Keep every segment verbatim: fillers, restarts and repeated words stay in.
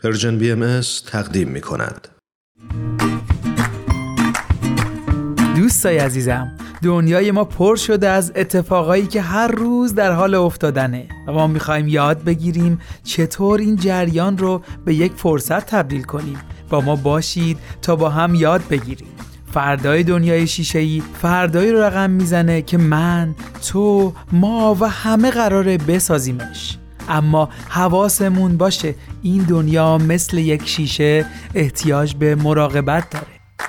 پرژن بی ام اس تقدیم می کند. دوستای عزیزم، دنیای ما پر شده از اتفاقایی که هر روز در حال افتادنه و ما میخوایم یاد بگیریم چطور این جریان رو به یک فرصت تبدیل کنیم. با ما باشید تا با هم یاد بگیریم. فردای دنیای شیشه‌ای فردایی رو رقم میزنه که من، تو، ما و همه قراره بسازیمش. اما حواسمون باشه این دنیا مثل یک شیشه احتیاج به مراقبت داره.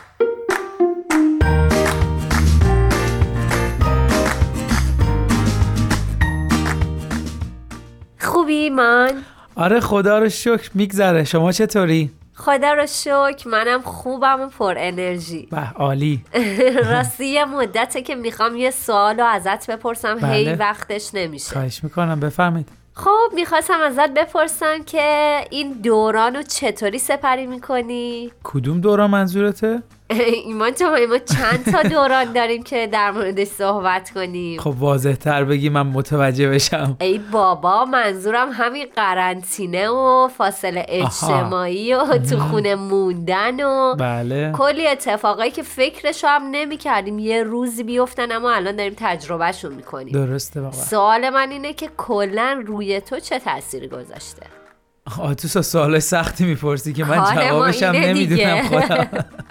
خوبی ایمان؟ آره خدا رو شکر میگذره. شما چطوری؟ خدا رو شکر منم خوبم و پر انرژی. به عالی. راستی یه مدته که میخوام یه سوال رو ازت بپرسم. بله. هی وقتش نمیشه. خواهش میکنم بفرمایید. خب میخواستم ازت بپرسم که این دوران رو چطوری سپری میکنی؟ کدوم دوران منظورته؟ ایمان تو ما چند تا دوران داریم که در موردش صحبت کنیم. خب واضح تر بگی من متوجه بشم. ای بابا منظورم همین قرنطینه و فاصله اجتماعی و تو خونه موندن و بله. کلی اتفاقایی که فکرشو هم نمی کردیم یه روزی بیفتن اما الان داریم تجربهشون میکنیم. درسته بابا. سوال من اینه که کلا روی تو چه تأثیری گذاشته؟ آتوسا سوالای سختی میپرسی که من جوابشم نمیدونم خودم.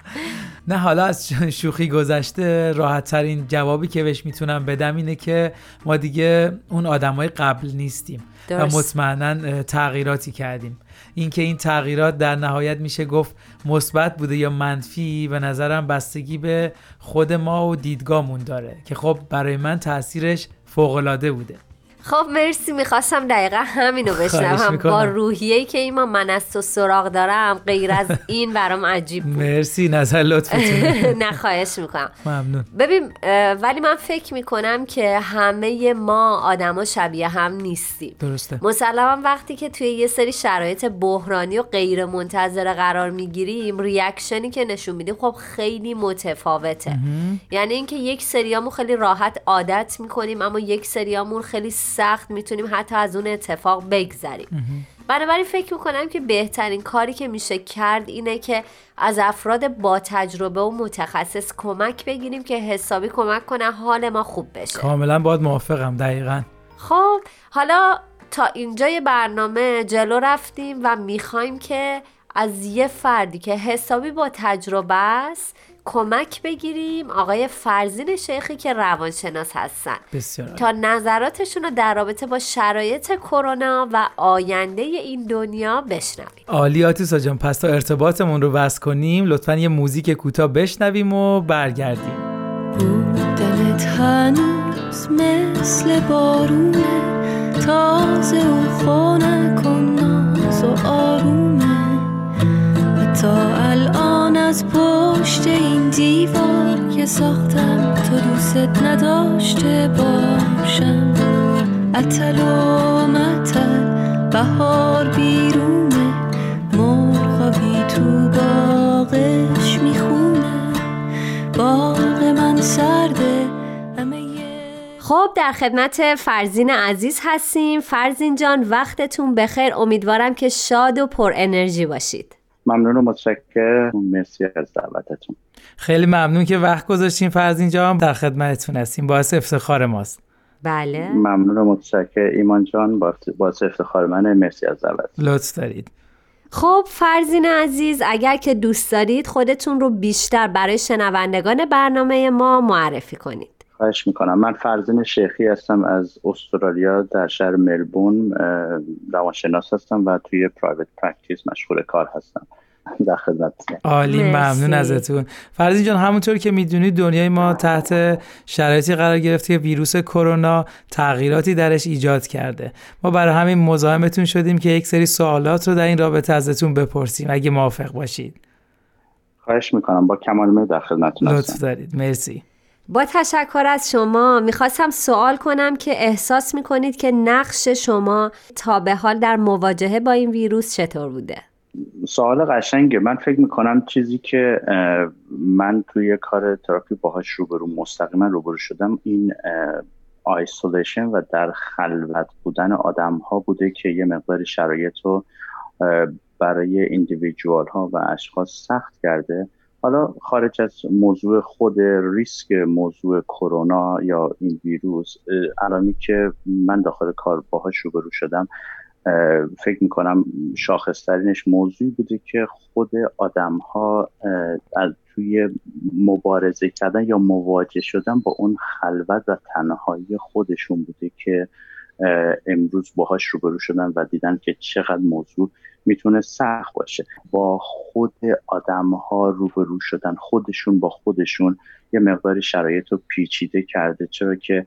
نه حالا از شوخی گذشته راحت ترین جوابی که بهش میتونم بدم اینه که ما دیگه اون آدمای قبل نیستیم. درست. و مطمئناً تغییراتی کردیم. اینکه این تغییرات در نهایت میشه گفت مثبت بوده یا منفی به نظرم بستگی به خود ما و دیدگاهمون داره که خب برای من تأثیرش فوق‌العاده بوده. خب مرسی. میخواستم دقیقا همینو بشنوم. با روحیه‌ای که ایمان من از تو سراغ دارم غیر از این برام عجیب بود. مرسی نظر لطفتونه. نه خواهش میکنم. ممنون. ببین ولی من فکر میکنم که همه ما آدما شبیه هم نیستیم. درسته. مسلما وقتی که توی یه سری شرایط بحرانی و غیر منتظره قرار میگیریم ریاکشنی که نشون میدیم خب خیلی متفاوته. امه. یعنی اینکه یک سریامون خیلی راحت عادت میکنیم اما یک سریامون خیلی سخت میتونیم حتی از اون اتفاق بگذریم. بنابراین فکر میکنم که بهترین کاری که میشه کرد اینه که از افراد با تجربه و متخصص کمک بگیریم که حسابی کمک کنه حال ما خوب بشه. کاملا باهات موافقم. دقیقاً. خب حالا تا اینجای برنامه جلو رفتیم و میخوایم که از یه فردی که حسابی با تجربه است کمک بگیریم، آقای فرزین شیخی که روانشناس هستن. بسیار تا نظراتشون رو در رابطه با شرایط کرونا و آینده این دنیا بشنویم. عالی آتوسا جان. پس تا ارتباطمون رو وصل کنیم لطفاً یه موزیک کوتاه بشنویم و برگردیم. بودنت هنوز مثل بارونه، تازه و خنک و ناز و آرومه، و تا الان از پشت این دیوار که ساختم تو دوست نداشته باشم. عطل و مطل بهار بیرونه، مرغابی تو باغش میخونه، باغ من سرده. خب در خدمت فرزین عزیز هستیم. فرزین جان وقتتون بخیر. امیدوارم که شاد و پر انرژی باشید. ممنون و متشکرم. مرسی از دعوتتون. خیلی ممنون که وقت گذاشتین فرزین جان. در خدمتتون هستیم. باعث افتخار ماست. بله. ممنون و متشکرم ایمان جان. باعث افتخار منه. مرسی از دعوت. لطف دارید. خب فرزین عزیز اگر که دوست دارید خودتون رو بیشتر برای شنوندگان برنامه ما معرفی کنید. خواهش میکنم. من فرزین شیخی هستم از استرالیا در شهر ملبورن. روانشناس هستم و توی پرایوت پرکتیس مشغول کار هستم. در خدمتتون. عالی. ممنون ازتون فرزین جان. همونطور که میدونید دنیای ما تحت شرایطی قرار گرفته که ویروس کرونا تغییراتی درش ایجاد کرده. ما برای همین مزاحمتون شدیم که یک سری سوالات رو در این رابطه ازتون بپرسیم اگه موافق باشید. خواهش میکنم. با کمال میل در خدمتتون هستم. لطف دارید. مرسی. با تشکر از شما. میخواستم سوال کنم که احساس میکنید که نقش شما تا به حال در مواجهه با این ویروس چطور بوده؟ سوال قشنگه. من فکر میکنم چیزی که من توی کار تراپی باهاش روبرو مستقیما روبرو شدم این آیسولیشن و در خلوت بودن آدم ها بوده که یه مقدار شرایط رو برای ایندیویدوال ها و اشخاص سخت کرده. حالا خارج از موضوع خود ریسک موضوع کرونا یا این ویروس، الامی که من داخل کار باهاش روبرو شدم، فکر میکنم شاخصترینش موضوعی بوده که خود آدم ها از توی مبارزه کردن یا مواجه شدن با اون خلوت و تنهایی خودشون بوده که امروز باهاش روبرو شدن و دیدن که چقدر موضوع میتونه سخت باشه. با خود آدم ها روبرو شدن، خودشون با خودشون یه مقداری شرایط رو پیچیده کرده، چرا که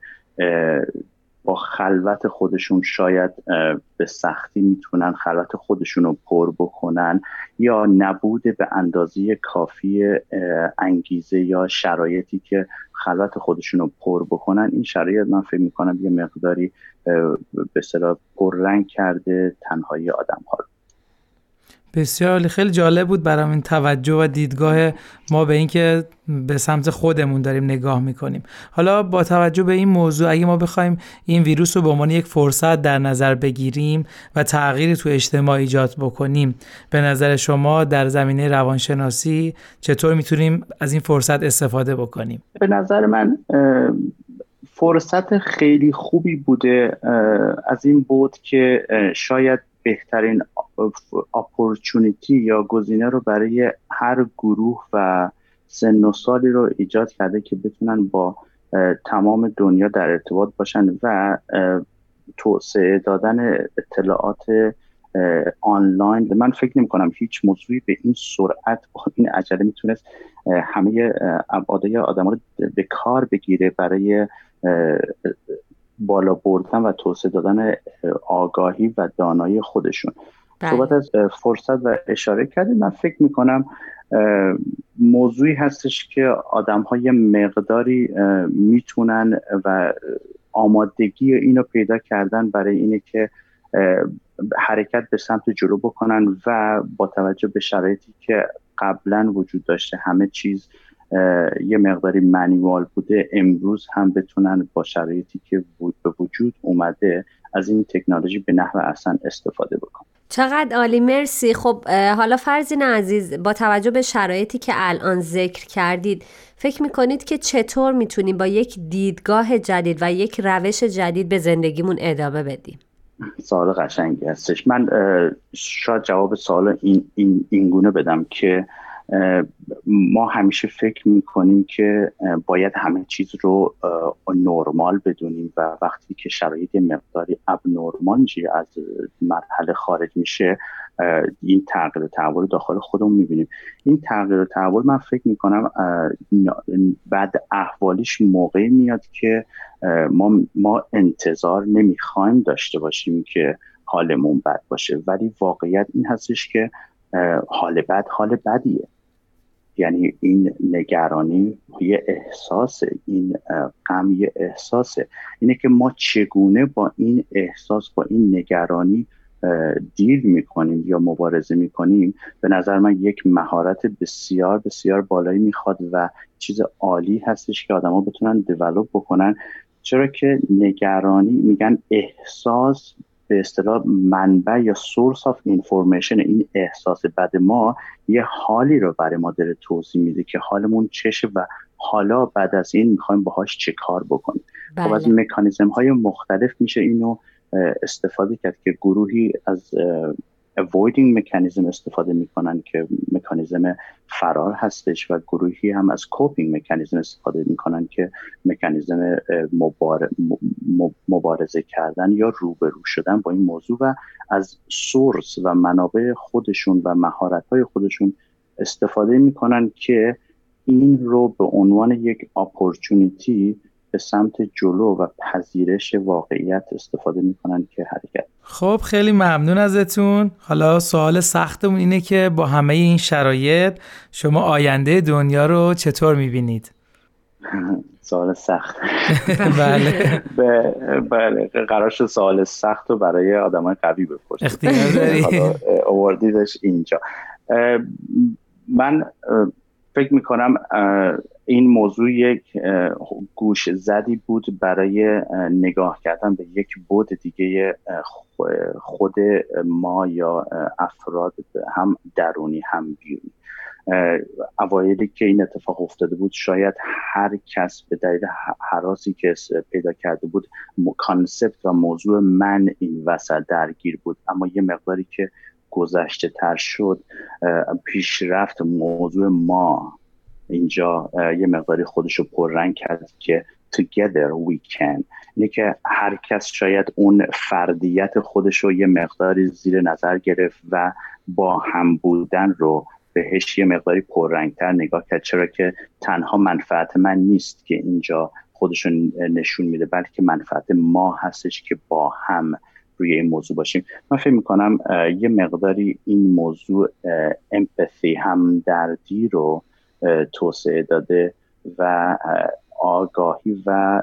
با خلوت خودشون شاید به سختی میتونن خلوت خودشون رو پر بکنن، یا نبود به اندازه کافی انگیزه یا شرایطی که خلوت خودشون رو پر بکنن. این شرایط من فکر میکنم یه مقداری به اصطلاح پررنگ کرده تنهایی آدم ها رو. بسیار خیلی جالب بود برام این توجه و دیدگاه ما به این که به سمت خودمون داریم نگاه میکنیم. حالا با توجه به این موضوع، اگه ما بخوایم این ویروس رو به عنوان یک فرصت در نظر بگیریم و تغییری تو اجتماع ایجاد بکنیم، به نظر شما در زمینه روانشناسی چطور میتونیم از این فرصت استفاده بکنیم؟ به نظر من فرصت خیلی خوبی بوده از این بود که شاید بهترین اپورتونیتی یا گزینه رو برای هر گروه و سن و سالی رو ایجاد کرده که بتونن با تمام دنیا در ارتباط باشن و توسعه دادن اطلاعات آنلاین. من فکر نمی کنم هیچ موضوعی به این سرعت با این عجله میتونست همه ابعاد آدم رو به کار بگیره برای بالا بردن و توسعه دادن آگاهی و دانایی خودشون. صحبت از فرصت و اشاره کردیم. من فکر میکنم موضوعی هستش که آدم های مقداری میتونن و آمادگی اینو پیدا کردن برای اینه که حرکت به سمت جلو بکنن و با توجه به شرایطی که قبلا وجود داشته، همه چیز یه مقداری مانیوال بوده، امروز هم بتونن با شرایطی که به وجود اومده از این تکنولوژی به نحو احسن استفاده بکنن. چقدر عالی، مرسی. خب حالا فرزین عزیز، با توجه به شرایطی که الان ذکر کردید، فکر میکنید که چطور میتونیم با یک دیدگاه جدید و یک روش جدید به زندگیمون ادامه بدیم؟ سوال قشنگی هستش. من شاید جواب سوال این این اینگونه بدم که ما همیشه فکر میکنیم که باید همه چیز رو نرمال بدونیم و وقتی که شرایط مقداری ابنرمال میشه، از مرحله خارج میشه، این تغییر و تحول رو داخل خودمون میبینیم. این تغییر و تحول من فکر میکنم بعد احوالیش موقعی میاد که ما ما انتظار نمیخوایم داشته باشیم که حالمون بد باشه، ولی واقعیت این هستش که حال بد حال بدیه. یعنی این نگرانی یه احساسه، این غم یه احساسه. اینه که ما چگونه با این احساس، با این نگرانی دیل میکنیم یا مبارزه میکنیم، به نظر من یک مهارت بسیار بسیار بالایی میخواد و چیز عالی هستش که آدم ها بتونن دیولوپ بکنن. چرا که نگرانی، میگن احساس به اصطلاح منبع یا سورس آف اینفورمیشن، این احساس بد ما یه حالی رو برای ما داره توضیح میده که حالمون چشه و حالا بعد از این میخوایم باهاش چه کار بکنیم. بله. خب از مکانیزم های مختلف میشه اینو استفاده کرد که گروهی از avoiding mechanism استفاده میکنن که مکانیزم فرار هستش و گروهی هم از coping mechanism استفاده میکنن که مکانیزم مبار... مبارزه کردن یا روبرو شدن با این موضوع و از سورس و منابع خودشون و مهارت‌های خودشون استفاده میکنن که این رو به عنوان یک opportunity به سمت جلو و پذیرش واقعیت استفاده میکنن که حرکت. خب خیلی ممنون ازتون. حالا سوال سختمون اینه که با همه این شرایط شما آینده دنیا رو چطور میبینید؟ سوال سخت. بله. بله قرار شد سوال سخت رو برای آدمای قوی بپرسید. اختیار داری. حالا آوردیدش اینجا. من فکر میکنم این موضوع یک گوش زدی بود برای نگاه کردن به یک بعد دیگه خود ما یا افراد، هم درونی هم بیرونی. اوایلی که این اتفاق افتاده بود شاید هر کس به دلیل هراسی که پیدا کرده بود کانسپت و موضوع من این وسط درگیر بود، اما یه مقداری که گذشته تر شد پیشرفت موضوع ما اینجا یه مقداری خودشو پررنگ کرد که together we can، اینه که هر کس شاید اون فردیت خودشو یه مقداری زیر نظر گرفت و با هم بودن رو بهش یه مقداری پررنگتر نگاه کرد، چرا که تنها منفعت من نیست که اینجا خودشون نشون میده، بلکه منفعت ما هستش که با هم روی این موضوع باشیم. من فکر میکنم یه مقداری این موضوع امپاتی، همدردی رو توسعه داده و آگاهی و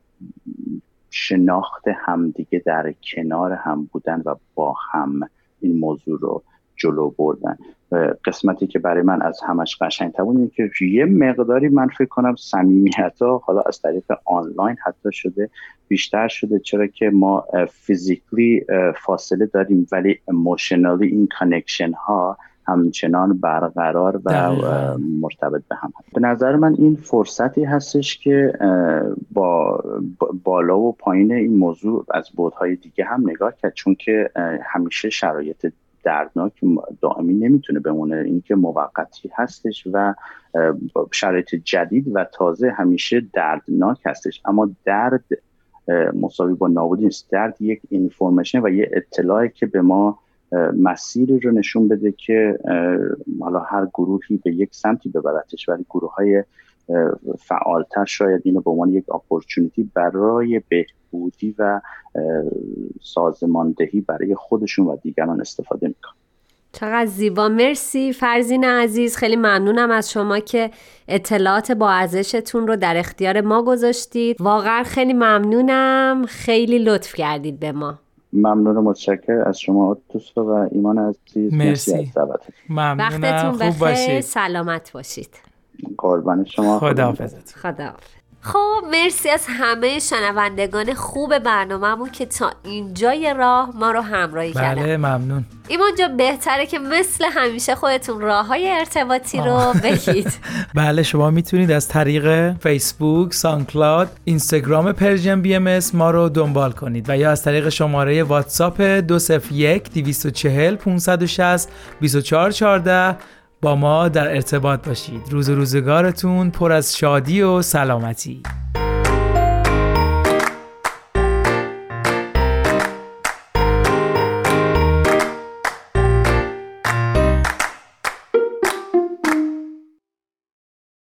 شناخت همدیگه در کنار هم بودن و با هم این موضوع رو جلو بردن. قسمتی که برای من از همش قشنگ‌تر بود اینه که یه مقداری من فکر کنم صمیمیت‌ها حالا از طریق آنلاین حتی شده بیشتر شده، چرا که ما فیزیکلی فاصله داریم ولی ایموشنالی این کانکشن ها همچنان برقرار و دقیقا. مرتبط به هم هست. به نظر من این فرصتی هستش که با بالا و پایین این موضوع از بعدهای دیگه هم نگاه کرد، چون که همیشه شرایط دردناک دائمی نمیتونه بمونه، این که موقتی هستش و شرایط جدید و تازه همیشه دردناک هستش، اما درد مساوی با نابودی نیست. درد یک اینفورمیشن و یه اطلاعی که به ما مسیری رو نشون بده که حالا هر گروهی به یک سمتی ببرتش، ولی گروه های فعالتر شاید اینو به عنوان یک اپورتونیتی برای بهبودی و سازماندهی برای خودشون و دیگران استفاده میکنن. چقدر زیبا. مرسی فرزین عزیز، خیلی ممنونم از شما که اطلاعات با ارزشتون رو در اختیار ما گذاشتید. واقعا خیلی ممنونم، خیلی لطف کردید به ما. ممنون و متشکر از شما توسا و ایمان عزیز. مرسی, مرسی از ممنونم. وقتتون خوب باشید. سلامت باشید. قربان شما. خداحافظ. خداحافظ. خب مرسی از همه شنوندگان خوب برنامه‌مون که تا اینجای راه ما رو همراهی کردن. بله ممنون. ایمان جا بهتره که مثل همیشه خودتون راه‌های ارتباطی رو بگید. بله شما میتونید از طریق فیسبوک، سانکلاد، اینستاگرام پرژن بی ام اس ما رو دنبال کنید و یا از طریق شماره واتساپ دو صفر یک دویست و چهل پانصد و شصت بیست و چهار چهارده با ما در ارتباط باشید. روز و روزگارتون پر از شادی و سلامتی.